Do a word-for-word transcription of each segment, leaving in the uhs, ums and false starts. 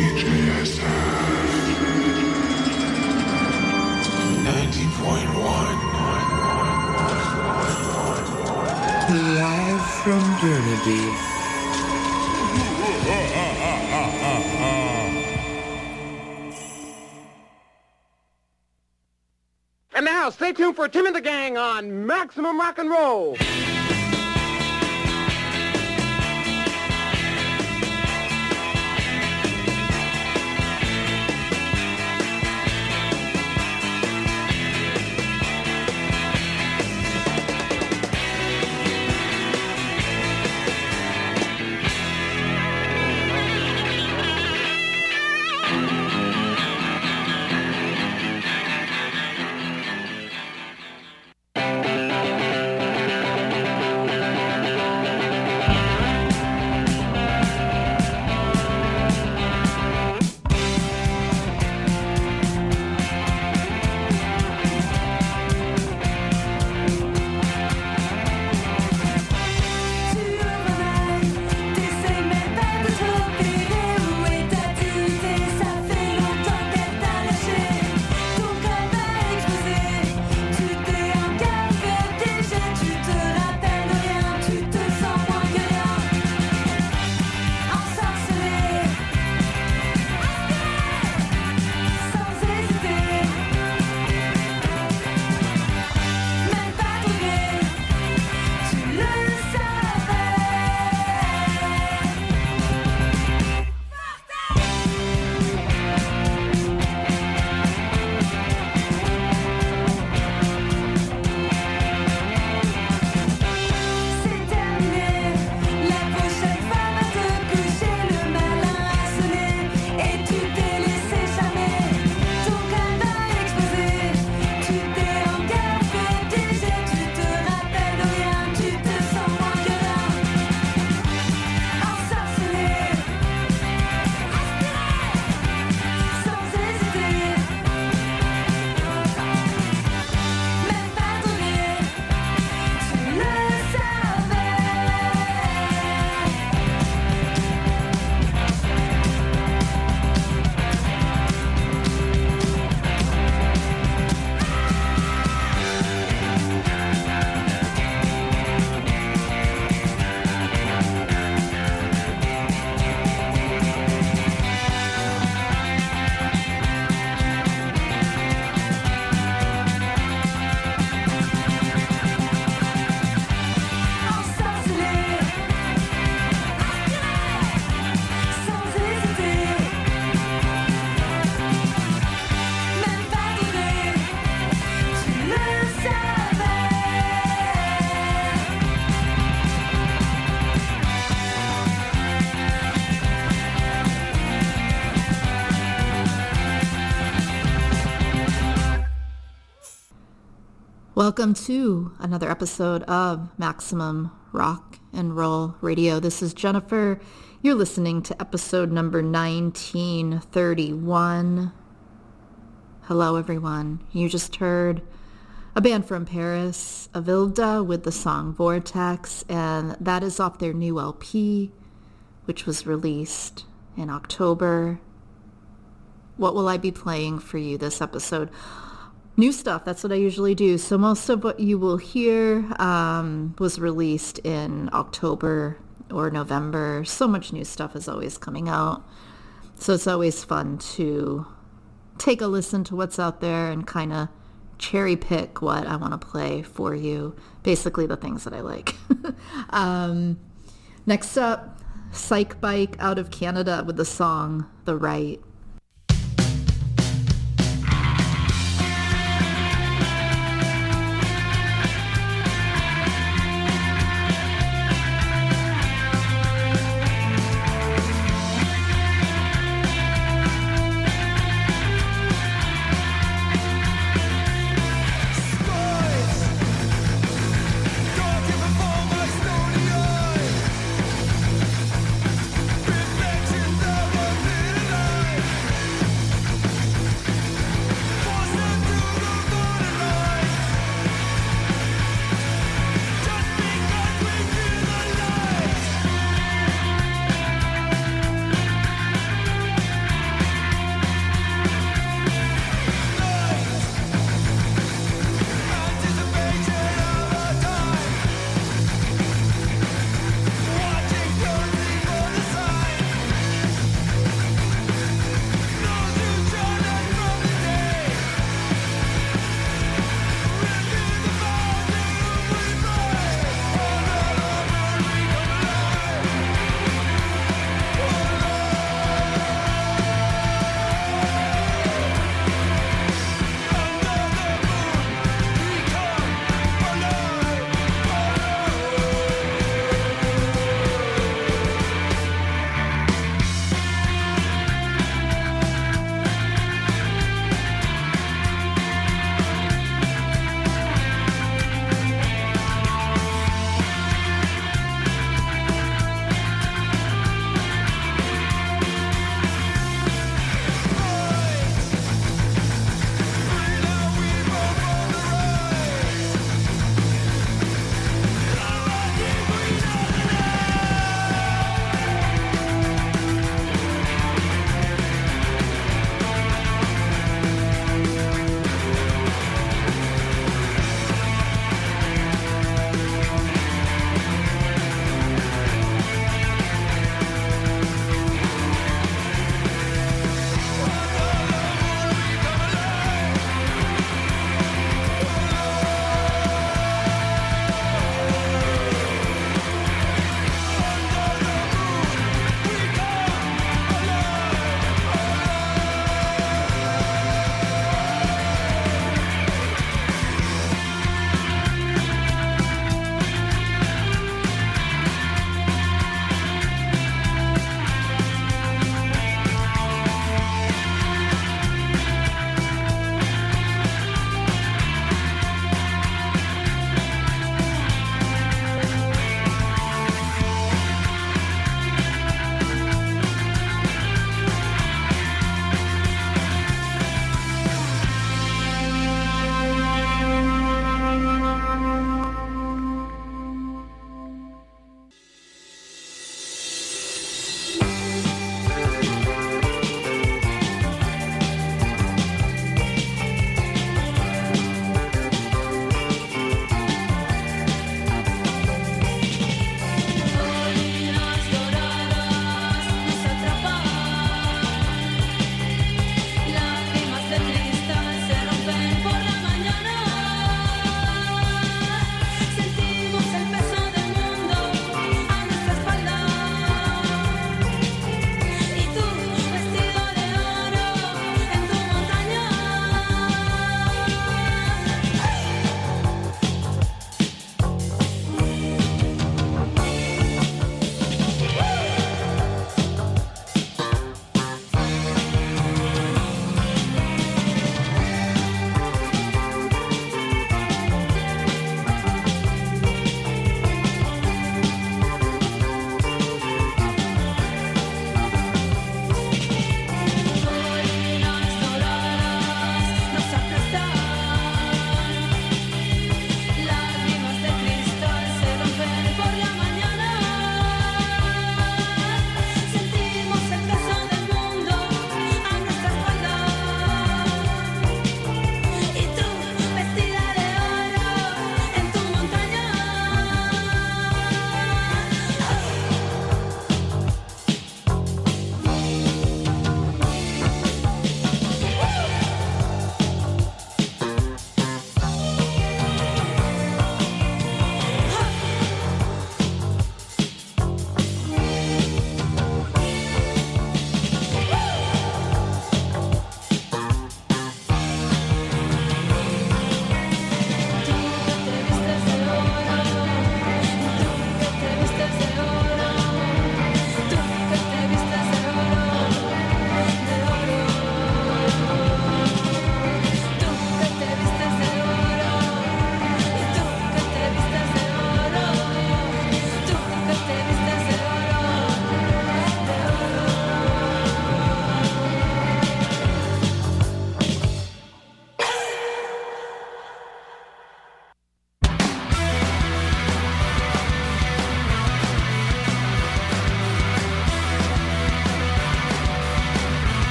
Live from Burnaby. And now, stay tuned for Tim and the Gang on Maximum Rock and Roll. Welcome to another episode of Maximum Rock and Roll Radio. This is Jennifer. You're listening to episode number nineteen thirty-one. Hello, everyone. You just heard a band from Paris, Avilda, with the song Vortex, and that is off their new L P, which was released in October. What will I be playing for you this episode? New stuff, that's what I usually do. So most of what you will hear um, was released in October or November. So much new stuff is always coming out. So it's always fun to take a listen to what's out there and kind of cherry pick what I want to play for you. Basically the things that I like. um, next up, Psych Bike out of Canada with the song The Right. Been mentioned the one minute I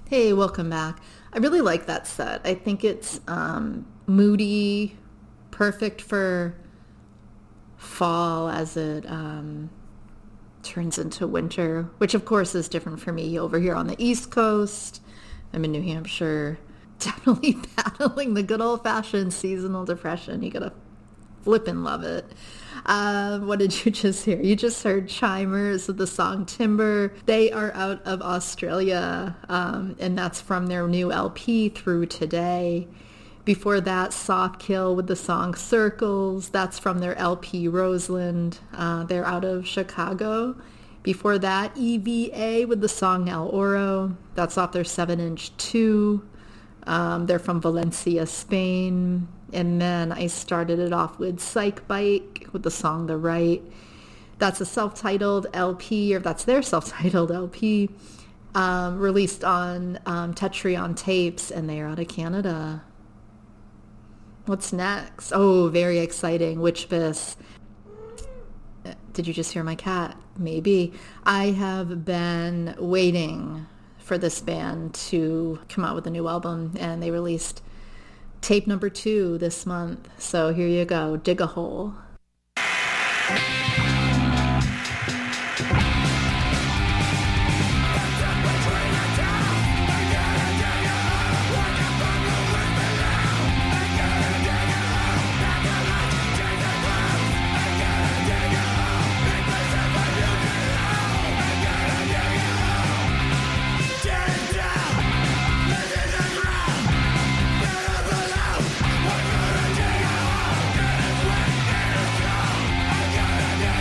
Hey, welcome back. I really like that set. I think it's um, moody, perfect for fall as it um, turns into winter, which of course is different for me over here on the East Coast. I'm in New Hampshire, definitely battling the good old-fashioned seasonal depression. You gotta flippin' love it. Uh, what did you just hear? You just heard Chimers with the song Timber. They are out of Australia, um, and that's from their new L P, Through Today. Before that, Softkill with the song Circles. That's from their L P, Roseland. Uh, they're out of Chicago. Before that, E V A with the song El Oro. That's off their seven inch two. Um, they're from Valencia, Spain. And then I started it off with Psych Bike with the song The Right. That's a self-titled L P, or that's their self-titled L P, um, released on um, Tetrion Tapes, and they are out of Canada. What's next? Oh, very exciting. Witchbiss. Did you just hear my cat? Maybe. I have been waiting for this band to come out with a new album, and they released tape number two this month. So here you go. Dig a Hole. Gotta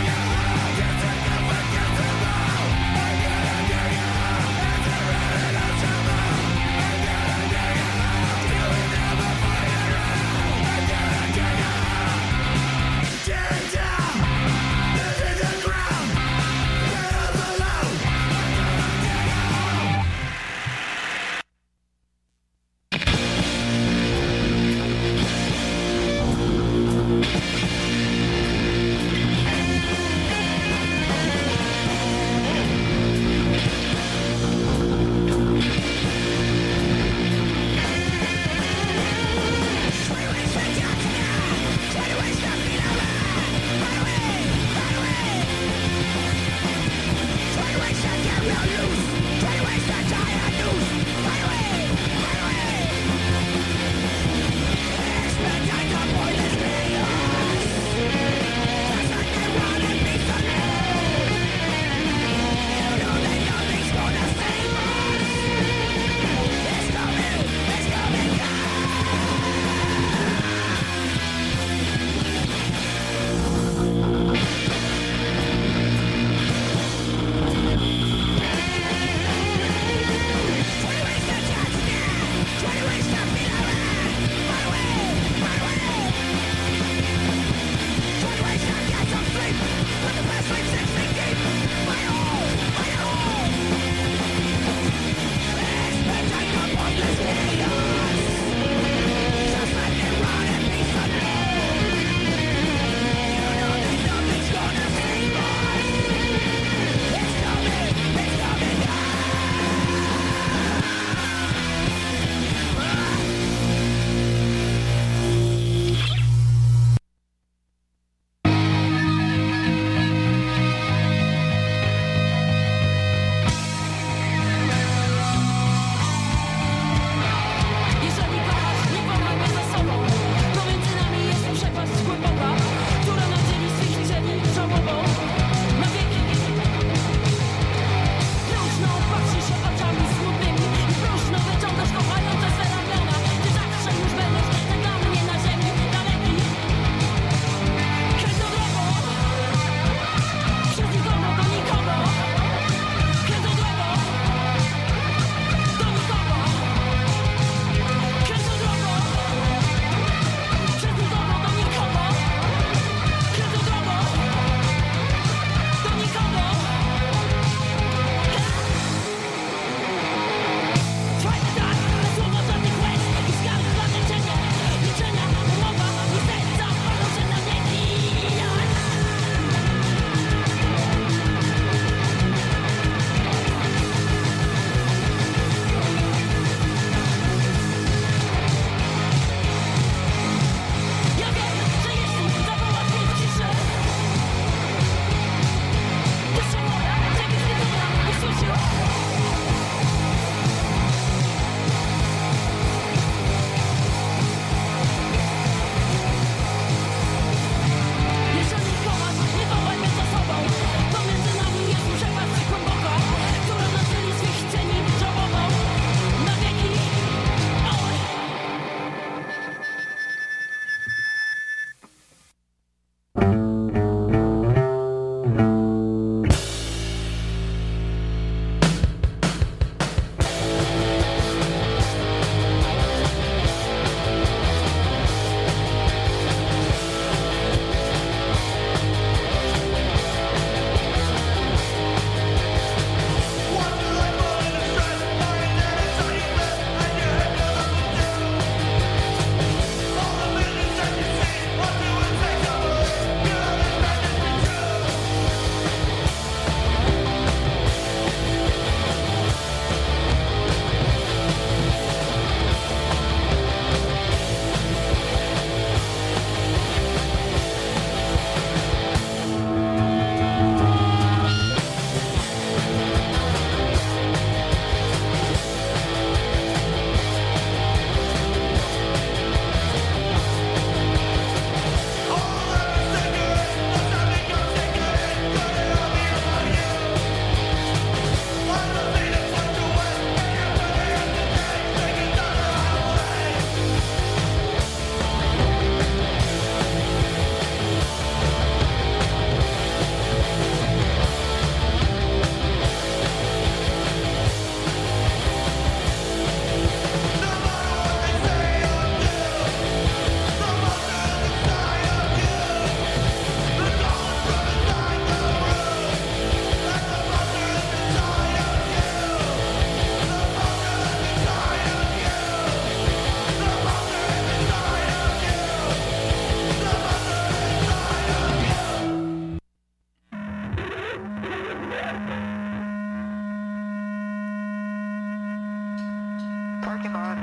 Parking lot.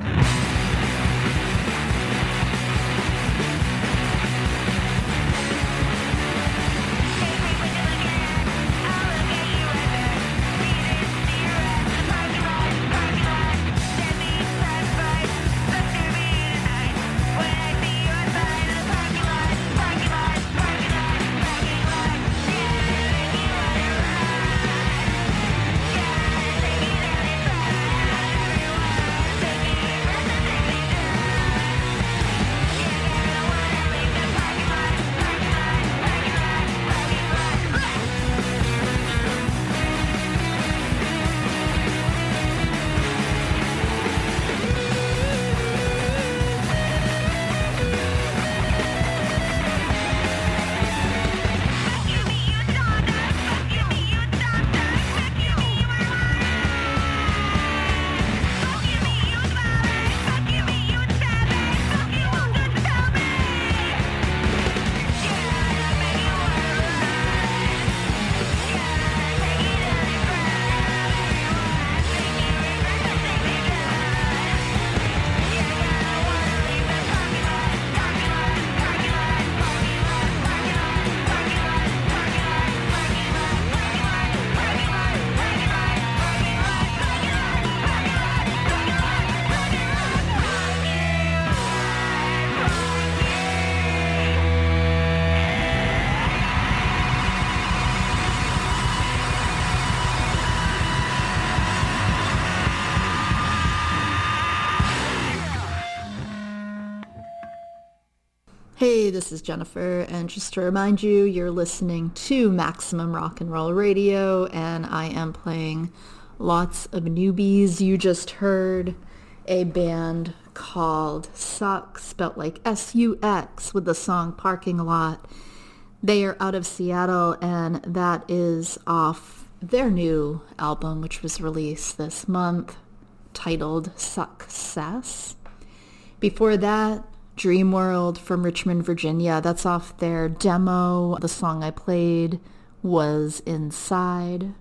Hey, this is Jennifer, and just to remind you, you're listening to Maximum Rock and Roll Radio, and I am playing lots of newbies. You just heard a band called Suck, spelt like S U X, with the song Parking Lot. They are out of Seattle, and that is off their new album, which was released this month, titled Success. Before that, Dream World from Richmond, Virginia. That's off their demo. The song I played was Inside.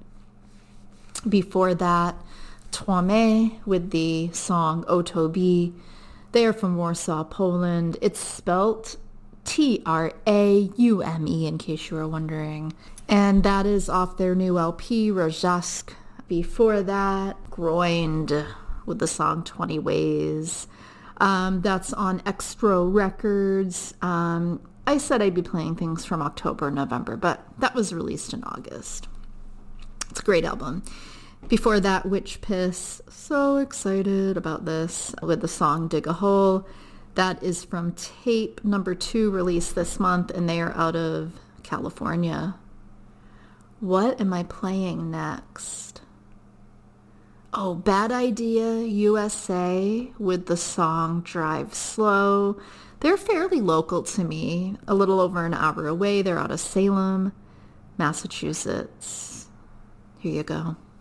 Before that, Twame with the song Otobi. They are from Warsaw, Poland. It's spelt T R A U M E, in case you were wondering. And that is off their new L P, Rozhask. Before that, Groined with the song twenty Ways. Um, that's on Extra Records. Um, I said I'd be playing things from October and November, but that was released in August. It's a great album. Before that, Witch Piss. So excited about this with the song Dig a Hole. That is from tape number two, released this month, and they are out of California. What am I playing next? Oh, Bad Idea U S A with the song Drive Slow. They're fairly local to me, a little over an hour away. They're out of Salem, Massachusetts. Here you go.